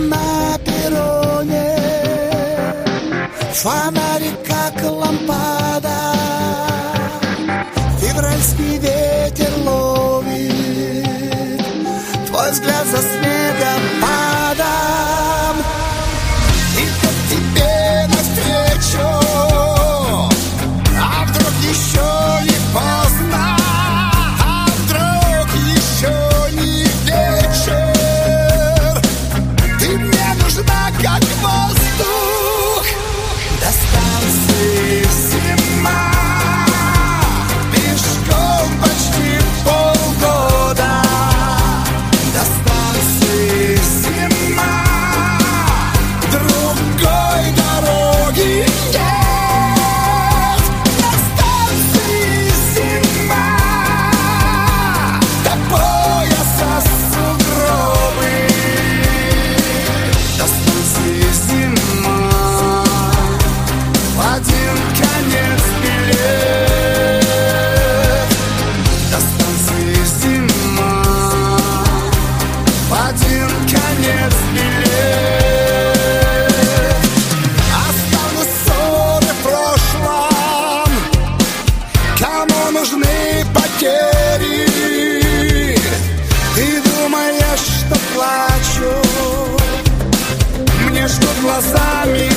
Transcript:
на перроне, фонари как лампада, февральский ветер ловит твой взгляд за снегопадом. Иду к тебе навстречу, а вдруг еще не поздно, а вдруг еще не вечер. Ты мне нужна как воздух до станции зима. Пешком почти полгода до станции зима. Другой дороги нет. До станции зима. До пояса сугробы. До станции зима. В один конец билет. До станции зима. В один конец билет. Останутся ссоры в прошлом. Кому нужны потери? Ты думаешь, что плачу? Мне жгут глазами